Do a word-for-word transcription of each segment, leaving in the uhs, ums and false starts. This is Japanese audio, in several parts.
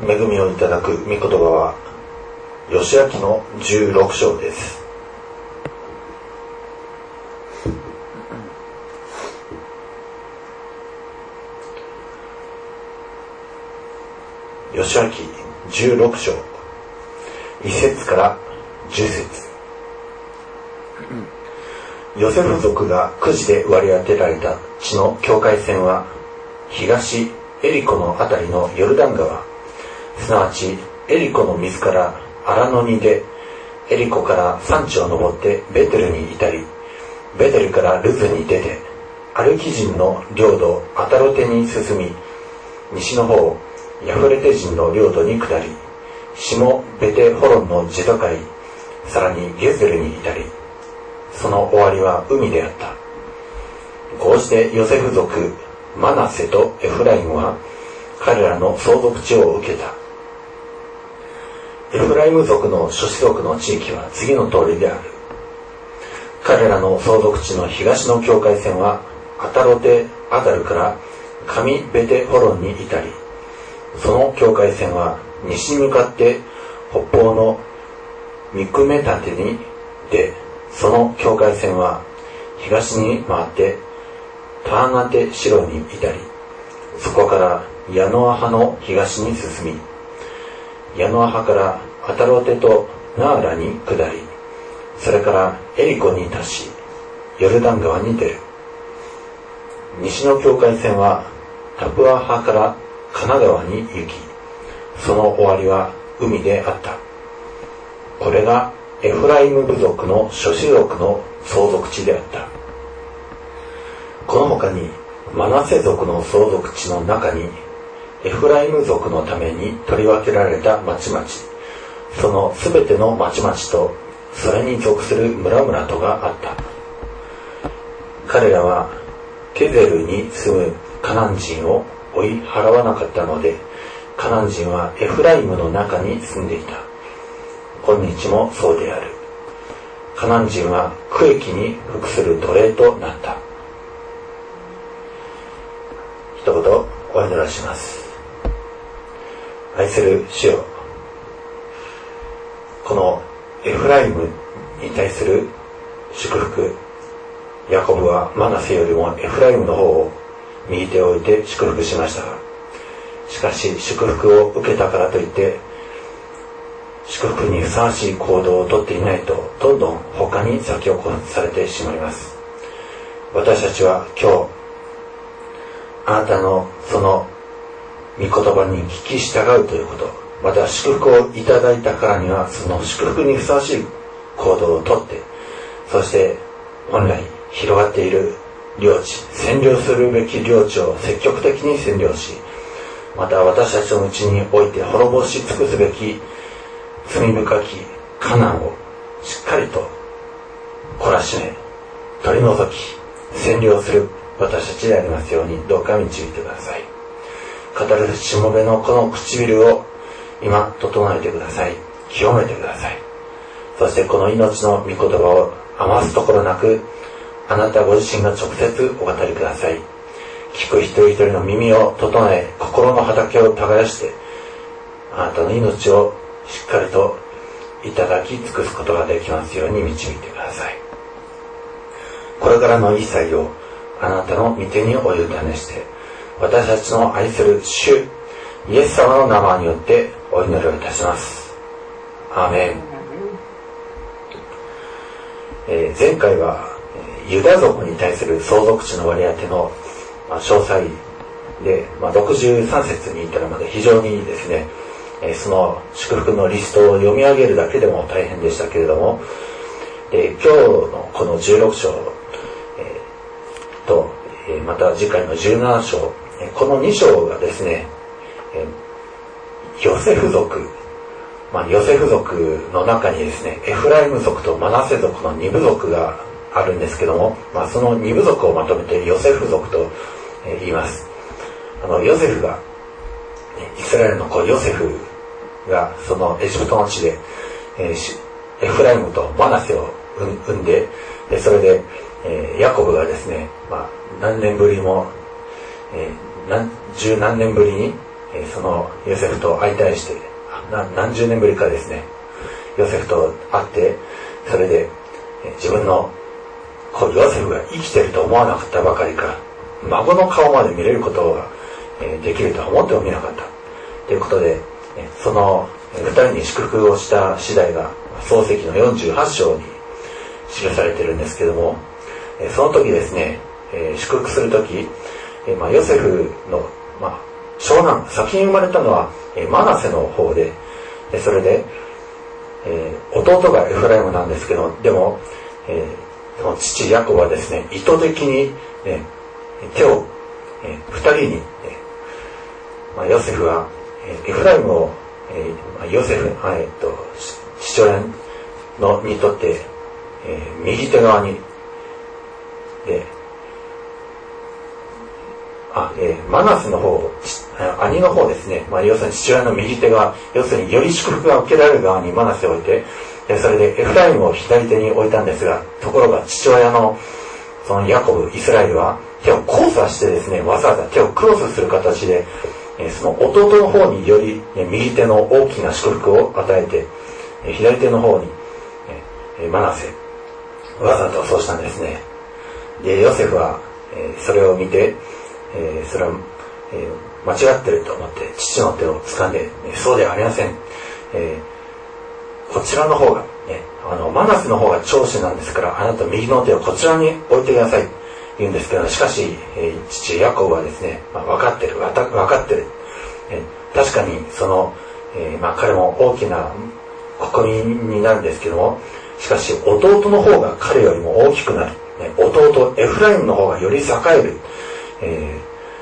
恵みをいただく御言葉は義明のじゅうろく章です。義明じゅうろく章いち節からじゅう節。ヨセフ族がくじで割り当てられた地の境界線は東エリコのあたりのヨルダン川、すなわちエリコの水から荒野に出、エリコから山地を登ってベテルに至り、ベテルからルズに出て、アルキ人の領土アタロテに進み、西の方ヤフレテ人の領土に下り、下ベテホロンの地境、さらにゲゼルに至り、その終わりは海であった。こうしてヨセフ族マナセとエフライムは彼らの相続地を受けた。エフライム族の諸子族の地域は次の通りである。彼らの相続地の東の境界線はアタロテアダルから上ベテホロンに至り、その境界線は西に向かって北方のミクメタテに出、その境界線は東に回ってターナテシロに至り、そこからヤノアハの東に進み、ヤノアハからアタロテとナーラに下り、それからエリコに達し、ヨルダン川に出る。西の境界線はタプアハからカナ川に行き、その終わりは海であった。これがエフライム部族の諸子族の相続地であった。この他にマナセ族の相続地の中にエフライム族のために取り分けられた町々、そのすべての町々とそれに属する村々とがあった。彼らはケゼルに住むカナン人を追い払わなかったので、カナン人はエフライムの中に住んでいた。今日もそうである。カナン人は区域に服する奴隷となった。一言お祈りします。愛する主よ、このエフライムに対する祝福、ヤコブはマナセよりもエフライムの方を右手を置いて祝福しましたが、しかし祝福を受けたからといって祝福にふさわしい行動をとっていないと、どんどん他に先を越されてしまいます。私たちは今日あなたのその御言葉に聞き従うということ、また祝福をいただいたからにはその祝福にふさわしい行動をとって、そして本来広がっている領地、占領するべき領地を積極的に占領し、また私たちのうちにおいて滅ぼし尽くすべき罪深きカナンをしっかりと懲らしめ、取り除き占領する私たちでありますように、どうか導いてください。語るしもべのこの唇を今整えてください。清めてください。そしてこの命の御言葉を余すところなくあなたご自身が直接お語りください。聞く一人一人の耳を整え、心の畑を耕して、あなたの命をしっかりといただき尽くすことができますように導いてください。これからの一切をあなたの御手にお委ねして、私たちの愛する主イエス様の名前によってお祈りをいたします。アーメン。えー、前回はユダ族に対する相続地の割り当ての詳細で、まあ、ろくじゅうさん節に至るまで非常にですね、えー、その祝福のリストを読み上げるだけでも大変でしたけれども、えー、今日のこのじゅうろく章、えー、と、えー、また次回のじゅうなな章、えー、このに章がですね、えー、ヨセフ族、まあ、ヨセフ族の中にですね、エフライム族とマナセ族のに部族があるんですけども、まあ、そのに部族をまとめてヨセフ族と言います。あのヨセフがイスラエルの子ヨセフがそのエジプトの地で、えー、エフライムとマナセを生んで、それで、えー、ヤコブがですね、まあ、何年ぶりも、えー、何十何年ぶりにえー、そのヨセフと相対して何十年ぶりかですね、ヨセフと会って、それで、えー、自分のこうヨセフが生きてると思わなかったばかりか、孫の顔まで見れることが、えー、できるとは思ってもみなかったということで、えー、その二人に祝福をした次第が創世記のよんじゅうはち章に記されているんですけども、えー、その時ですね、えー、祝福する時、えーまあ、ヨセフの、まあ、長男、先に生まれたのは、えー、マナセの方で、でそれで、えー、弟がエフライムなんですけど、でも、えー、その父ヤコブはですね、意図的に、ね、手を、えー、二人に、えーまあ、ヨセフは、えー、エフライムを、えーまあ、ヨセフ、えー、っと父親のにとって、えー、右手側にで、あ、えー、マナスの方、兄の方ですね、まあ、要するに父親の右手側、要するにより祝福が受けられる側にマナスを置いて、それでエフライムを左手に置いたんですが、ところが父親のそのヤコブ、イスラエルは手を交差してですね、わざわざ手をクロスする形で、えー、その弟の方により、ね、右手の大きな祝福を与えて、えー、左手の方に、えー、マナセ、わざとそうしたんですね。で、ヨセフは、えー、それを見て、えー、それは、えー、間違ってると思って父の手を掴んで、ね、そうではありません、えー、こちらの方が、ね、あのマナスの方が長子なんですから、あなた右の手をこちらに置いてくださいと言うんですけど、しかし、えー、父ヤコブはですね、まあ、分かってる分かってる、えー、確かにその、えーまあ、彼も大きな国民になるんですけども、しかし弟の方が彼よりも大きくなる、ね、弟エフライムの方がより栄える、え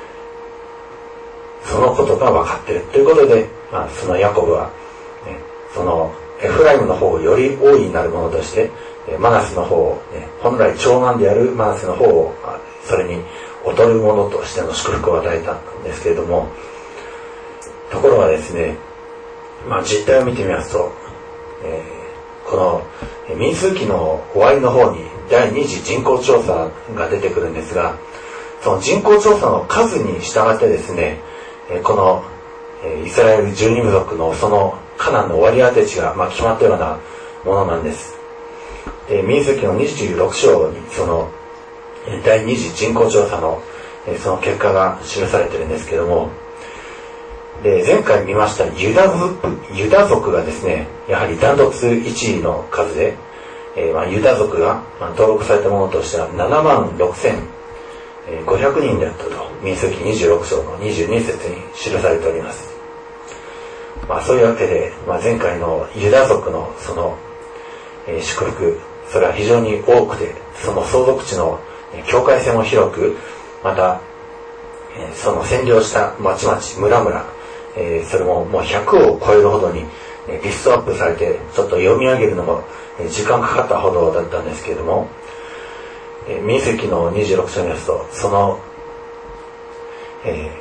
ー、そのことが分かっているということで、まあ、そのヤコブは、ね、そのエフライムの方をより大いになるものとして、マナスの方を、ね、本来長男であるマナスの方をそれに劣るものとしての祝福を与えたんですけれども、ところがですね、まあ、実態を見てみますと、えー、この民数記の終わりの方にだいに次人口調査が出てくるんですが、その人口調査の数に従ってですね、このイスラエルじゅうに部族のそのカナンの割り当て地がまあ決まったようなものなんです。で、民数記のにじゅうろく章にそのだいに次人口調査のその結果が記されているんですけども、で前回見ましたユダ族、ユダ族がですね、やはりダントツいちいの数で、えー、まあユダ族が登録されたものとしてはななまんろくせんごひゃくにんであったと民数記にじゅうろく章のにじゅうに節に記されております。まあそういうわけで、まあ、前回のユダ族のその、えー、祝福、それは非常に多くて、その相続地の境界線も広く、また、えー、その占領した町々村々、えー、それももうひゃくを超えるほどに、えー、リストアップされて、ちょっと読み上げるのも、えー、時間かかったほどだったんですけれども、えー、民数記のにじゅうろく章によると、その、え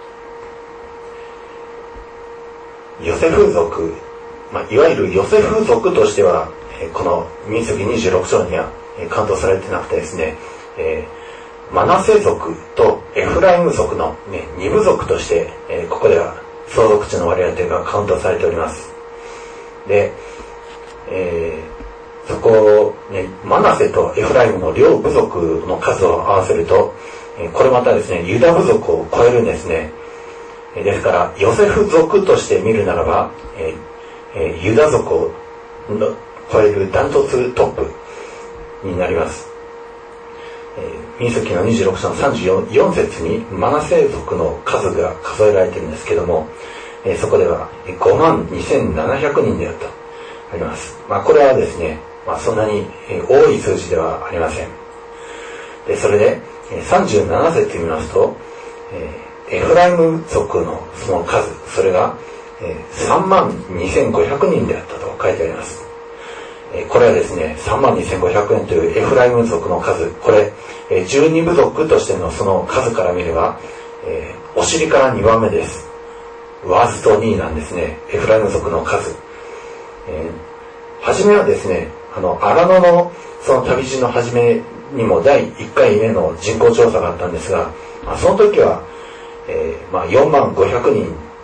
ー、ヨセフ族、まあ、いわゆるヨセフ族としては、えー、この民数記にじゅうろく章には、えー、カウントされてなくてですね、えー、マナセ族とエフライム族の、ね、に部族として、えー、ここでは相続地の割り当てがカウントされております。で、えー、そこを、ね、マナセとエフライムの両部族の数を合わせると、えー、これまたですね、ユダ部族を超えるんですね。えー、ですからヨセフ族として見るならば、えーえー、ユダ族を超えるダントツトップになります。えー、民数記のにじゅうろく章のさんじゅうよん節にマナセ族の数が数えられているんですけども、えー、そこではごまんにせんななひゃくにんであるとあります。まあ、これはですね、まあ、そんなに、えー、多い数字ではありません。でそれで、えー、さんじゅうなな節見ますと、えー、エフライム族のその数、それが、えー、さんまんにせんごひゃくにんであったと書いてあります。これはですね、さんまんにせんごひゃくえんというエフライム族の数、これじゅうに部族としてのその数から見れば、えー、お尻からにばんめです。ワーストにいなんですね、エフライム族の数。えー、初めはですね、あの荒野のその旅路の初めにもだいいっかいめの人口調査があったんですが、まあ、その時は、えーまあ、よんまんごひゃくにん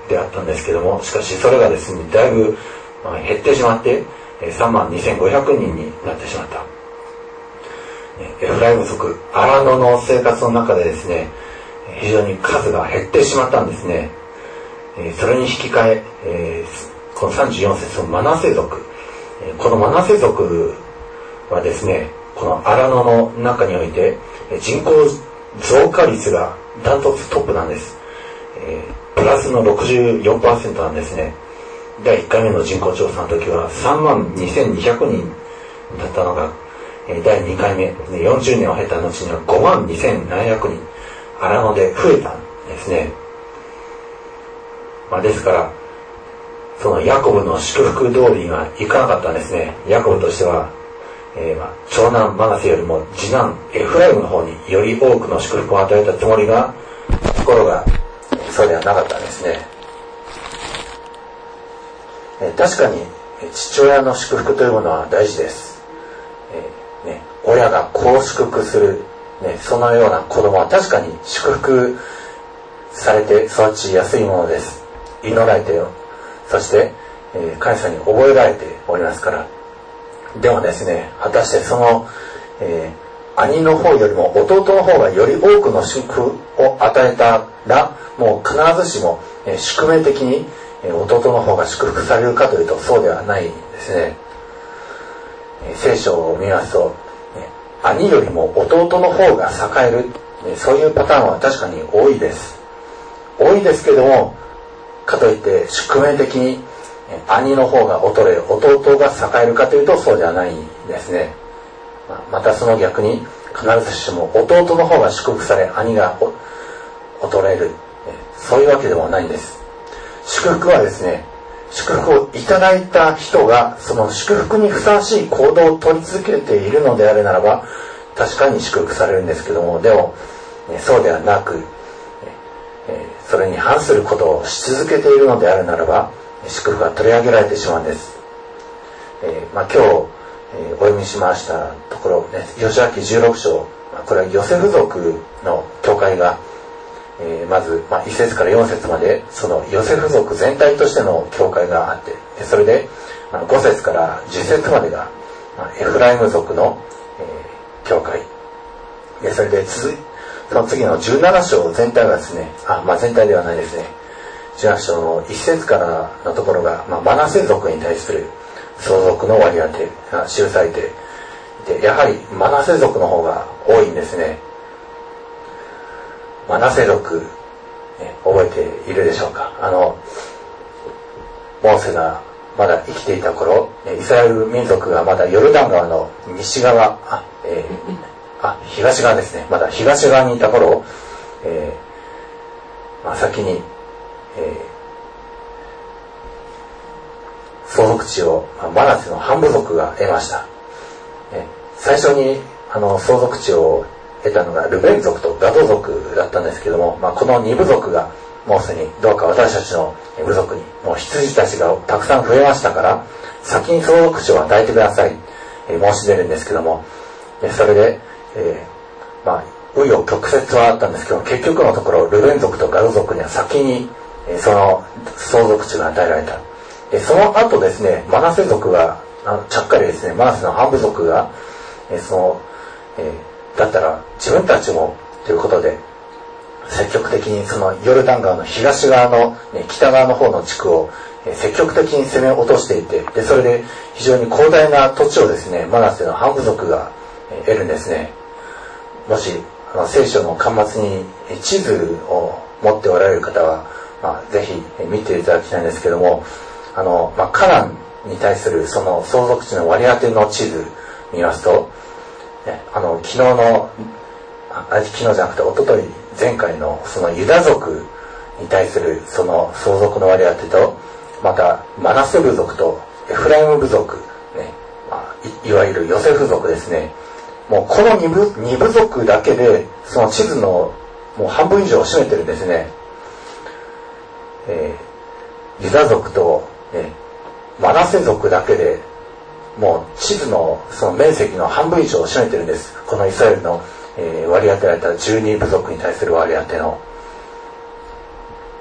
であったんですけども、しかしそれがですねだいぶ減ってしまってさんまんにせんごひゃくにんになってしまった。エフライム族荒野の生活の中でですね、非常に数が減ってしまったんですね。それに引き換え、このさんじゅうよん節のマナセ族、このマナセ族はですね、この荒野の中において人口増加率がダントツトップなんです。プラスの ろくじゅうよんパーセント なんですね。だいいっかいめの人口調査の時はさんまんにせんにひゃくにんだったのが、だいにかいめよんじゅうねんを経た後にはごまんにせんななひゃくにん荒野で増えたんですね。まあ、ですからそのヤコブの祝福通りにはいかなかったんですね。ヤコブとしては、えー、まあ長男マナセよりも次男エフライムの方により多くの祝福を与えたつもりが、ところがそうではなかったんですね。えー、確かに父親の祝福というものは大事です。えーね、親が子を祝福する、ね、そのような子供は確かに祝福されて育ちやすいものです。祈られてよ、そして、えー、神様に覚えられておりますから。でもですね、果たしてその、えー、兄の方よりも弟の方がより多くの祝福を与えたら、もう必ずしも、えー、宿命的に、えー、弟の方が祝福されるかというとそうではないですね。えー、聖書を見ますと、ね、兄よりも弟の方が栄える、ね、そういうパターンは確かに多いです。多いですけども、かといって宿命的に兄の方が衰え弟が栄えるかというとそうではないですね。またその逆に必ずしも弟の方が祝福され兄が衰える、そういうわけでもないんです。祝福はですね、祝福をいただいた人がその祝福にふさわしい行動を取り続けているのであるならば確かに祝福されるんですけども、でもそうではなく、それに反することをし続けているのであるならば祝福が取り上げられてしまうんです。えーまあ、今日、えー、お読みしましたところ、ね、ヨシュア記じゅうろく章、これはヨセフ族の教会が、えー、まず、まあ、いち節からよん節までそのヨセフ族全体としての教会があって、それでご節からじゅっ節までがエフライム族の、えー、教会で、それで続いてその次のじゅうなな章全体がですね、あ、まあ、全体ではないですね、じゅうなな章のいち節からのところが、まあ、マナセ族に対する相続の割り当てが記されていて、やはりマナセ族の方が多いんですね。マナセ族、ね、覚えているでしょうか。あのモーセがまだ生きていた頃、イスラエル民族がまだヨルダン川の西側、あ、えーあ東側ですね、まだ東側にいた頃、えーまあ、先に、えー、相続地を、まあ、マナセの半部族が得ました。えー、最初にあの相続地を得たのがルベン族とガド族だったんですけども、まあ、このに部族がモーセにどうか私たちの部族にもう羊たちがたくさん増えましたから先に相続地を与えてください、えー、申し出るんですけども、えー、それでえー、まあ紆余曲折はあったんですけど、結局のところルベン族とガド族には先に、えー、その相続地が与えられた。えー、その後ですね、マナセ族があのちゃっかりですね、マナセの半部族が、えー、その、えー、だったら自分たちもということで積極的にそのヨルダン川の東側の、ね、北側の方の地区を、えー、積極的に攻め落としていて、でそれで非常に広大な土地をですね、マナセの半部族が、えー、得るんですね。もしあの聖書の端末に地図を持っておられる方は、まあ、ぜひ見ていただきたいんですけども、あの、まあ、カナンに対するその相続地の割り当ての地図見ますと、あの昨日のあ昨日じゃなくて一昨日前回のそのユダ族に対するその相続の割り当てと、またマナセ部族とエフライム部族、ね、まあ、い, いわゆるヨセフ族ですね。もうこの 2, 部2部族だけでその地図のもう半分以上を占めてるんですね。えー、ユダ族と、ね、マナセ族だけでもう地図のその面積の半分以上を占めてるんです。このイスラエルの、えー、割り当てられたじゅうに部族に対する割り当ての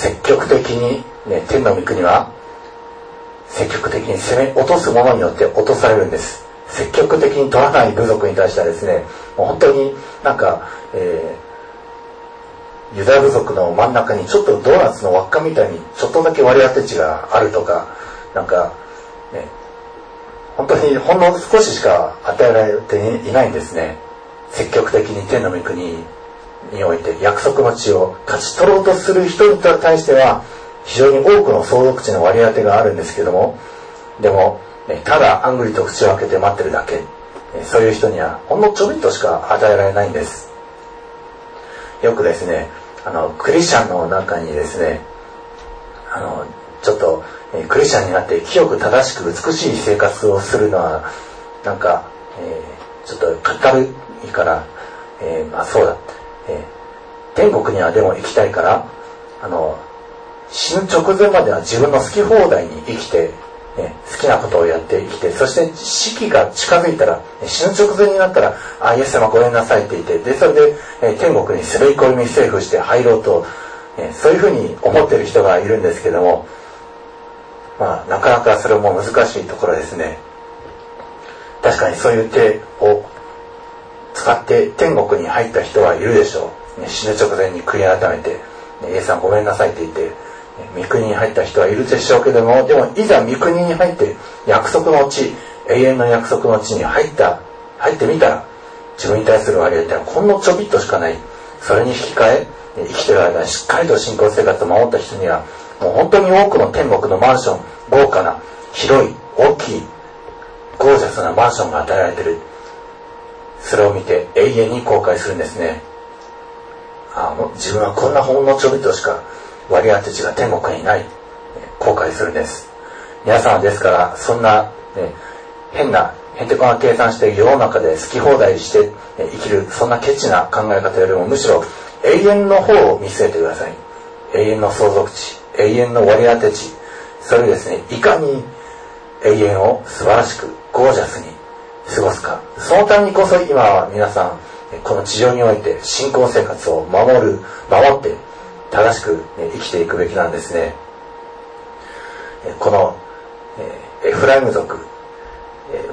積極的に、ね、天の御国は積極的に攻め落とすものによって落とされるんです。積極的に取らない部族に対してはですね、もう本当になんか、えー、ユダヤ部族の真ん中にちょっとドーナツの輪っかみたいにちょっとだけ割り当て地があるとか、なんかね、本当にほんの少ししか与えられていないんですね。積極的に天の御国において約束の地を勝ち取ろうとする人に対しては非常に多くの相続地の割り当てがあるんですけども、でもただあんぐりと口を開けて待ってるだけ、そういう人にはほんのちょびっとしか与えられないんです。よくですね、あのクリスチャンの中にですね、あのちょっとクリスチャンになって清く正しく美しい生活をするのはなんか、えー、ちょっとかったるいから、えー、まあそうだ、えー、天国にはでも行きたいから、あの死ぬ直前までは自分の好き放題に生きて、ね、好きなことをやって生きて、そして死期が近づいたら、死ぬ直前になったら、あ、イエス様ごめんなさいって言って、でそれで、えー、天国に滑り込みセーフして入ろうと、えー、そういうふうに思っている人がいるんですけども、まあなかなかそれも難しいところですね。確かにそういう手を使って天国に入った人はいるでしょう、ね、死ぬ直前に悔い改めて、ね、イエスさんごめんなさいって言って御国に入った人はいるでしょうけども、でもいざ御国に入って約束の地、永遠の約束の地に入った入ってみたら、自分に対する割合ってのはほんのちょびっとしかない。それに引き換え、生きてる間にしっかりと信仰生活を守った人にはもう本当に多くの天国のマンション、豪華な広い大きいゴージャスなマンションが与えられている。それを見て永遠に後悔するんですね。ああ、もう自分はこんなほんのちょびっとしか割り当て地が天国にない、後悔するんです。皆さんはですからそんな、ね、変なへんてこな計算して世の中で好き放題して生きるそんなケチな考え方よりも、むしろ永遠の方を見据えてください。永遠の相続地、永遠の割り当て地、それですね、いかに永遠を素晴らしくゴージャスに過ごすか、そのためにこそ今は皆さんこの地上において信仰生活を守る守って正しく、ね、生きていくべきなんですね。この、えー、エフライム族、え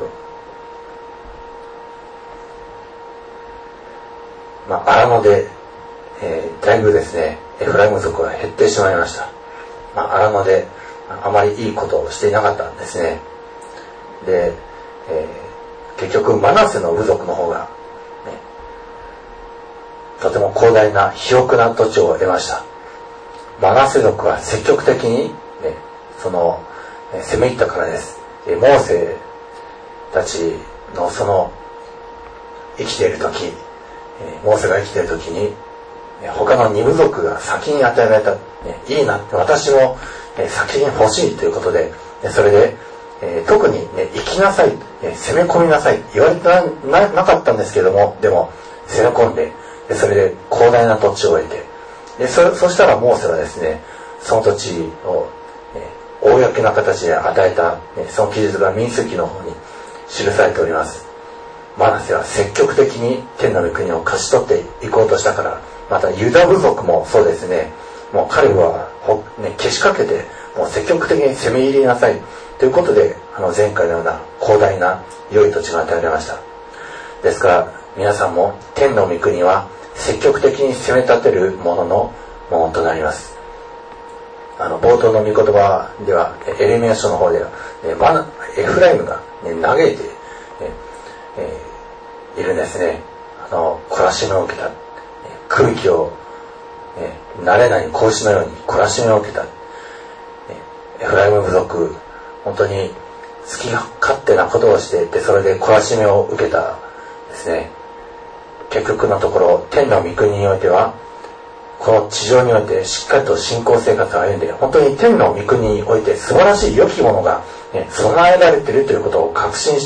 ー、まあ荒野で、えー、だいぶですねエフライム族は減ってしまいました。まあ、荒野であまりいいことをしていなかったんですね。で、えー、結局マナセの部族の方が、ね、とても広大な広くな土地を得ました。マナセ族は積極的に、ね、その、えー、攻め入ったからです。えー、モーセたちのその生きている時、えー、モーセが生きている時に他の二部族が先に与えられた、ね、いいなって、私も、えー、先に欲しいということで、それで、えー、特に、ね、行きなさい、えー、攻め込みなさい言われて な, な, なかったんですけども、でも攻め込んで、でそれで広大な土地を得て、で そ, そしたらモーセはですね、その土地を、えー、公な形で与えた、ね、その記述が民数記の方に記されております。マナセは積極的に天の御国を勝ち取っていこうとしたから、またユダ部族もそうですね、もう彼は、ね、けしかけてもう積極的に攻め入りなさいということで、あの前回のような広大な良い土地が与えられました。ですから皆さんも天の御国は積極的に攻め立てるもののものとなります。あの冒頭の御言葉ではエレミヤ書の方では、ね、マナエフライムが、ね、嘆いて、ねえー、いるんですね。あの懲らしめを受けた、空気を、えー、慣れない子牛のように懲らしめを受けた、えー、エフライム部族、本当に好き勝手なことをしてでそれで懲らしめを受けたですね。結局のところ天の御国においてはこの地上においてしっかりと信仰生活を歩んで、本当に天の御国において素晴らしい良きものが、ね、備えられているということを確信して、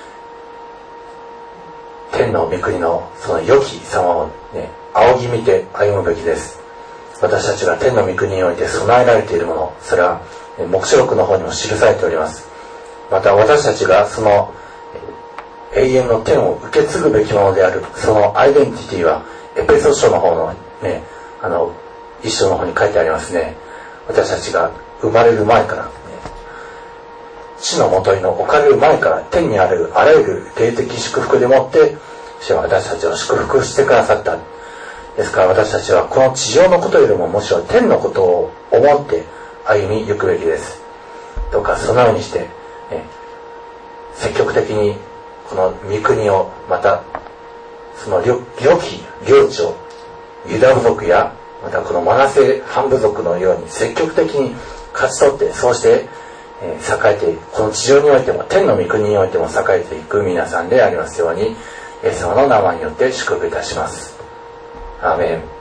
天の御国のその良き様を、ね、仰ぎ見て歩むべきです。私たちが天の御国において備えられているもの、それは黙示録の方にも記されております。また私たちがその永遠の天を受け継ぐべきものであるそのアイデンティティはエペソ書の方のね、あの一章の方に書いてありますね。私たちが生まれる前から、ね、地のもとにの置かれる前から天にあるあらゆる霊的祝福でもって主は私たちを祝福してくださった。ですから私たちはこの地上のことよりもむしろ天のことを思って歩みゆくべきです。どうかそのようにして、ね、積極的にこの御国を、またその良き領地をユダ部族やまたこのマナセ半部族のように積極的に勝ち取って、そうして、えー、栄えていく、この地上においても天の御国においても栄えていく皆さんでありますように、イエス様の名前によって祝福いたします。アーメン。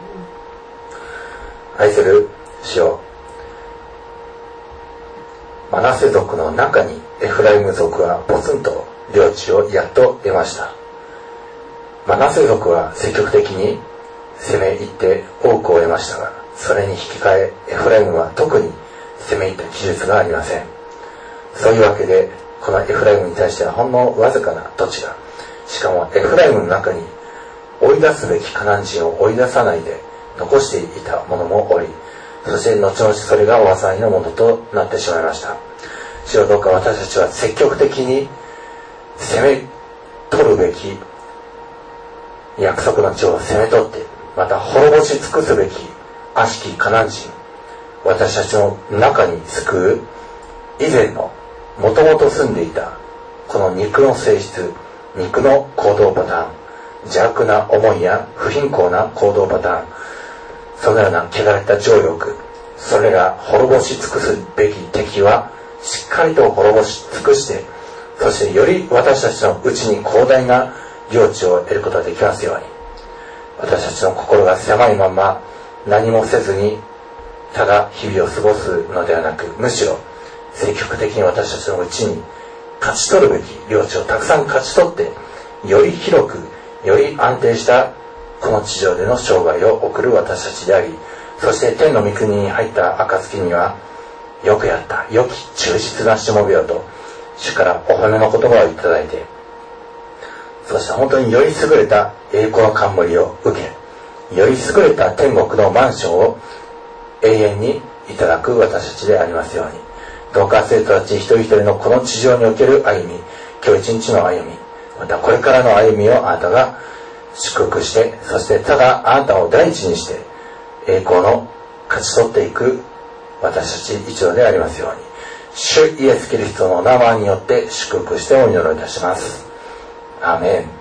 愛する主よ、マナセ族の中にエフライム族はポツンと領地をやっと得ました。マナセ族は積極的に攻め入って多くを得ましたが、それに引き換えエフライムは特に攻め入った記述がありません。そういうわけでこのエフライムに対してはほんのわずかな土地が、しかもエフライムの中に追い出すべきカナン人を追い出さないで残していた者もおり、そして後々それがお災いのものとなってしまいました。主よ、どうか私たちは積極的に攻め取るべき約束の地を攻め取って、また滅ぼし尽くすべき悪しきカナン人、私たちの中に救う以前のもともと住んでいたこの肉の性質、肉の行動パターン、邪悪な思いや不貧困な行動パターン、そのような汚れた情欲、それら滅ぼし尽くすべき敵はしっかりと滅ぼし尽くして、そしてより私たちのうちに広大な領地を得ることができますように、私たちの心が狭いまま何もせずにただ日々を過ごすのではなく、むしろ積極的に私たちのうちに勝ち取るべき領地をたくさん勝ち取って、より広くより安定したこの地上での生涯を送る私たちであり、そして天の御国に入った暁には、よくやった良き忠実なしもべよと主からお褒めの言葉をいただいて、そして本当により優れた栄光の冠を受け、より優れた天国のマンションを永遠にいただく私たちでありますように、どうか生徒たち一人一人のこの地上における歩み、今日一日の歩み、またこれからの歩みをあなたが祝福して、そしてただあなたを第一にして栄光の勝ち取っていく私たち一同でありますように、主イエスキリストの名前によって祝福してお祈りいたします。アーメン。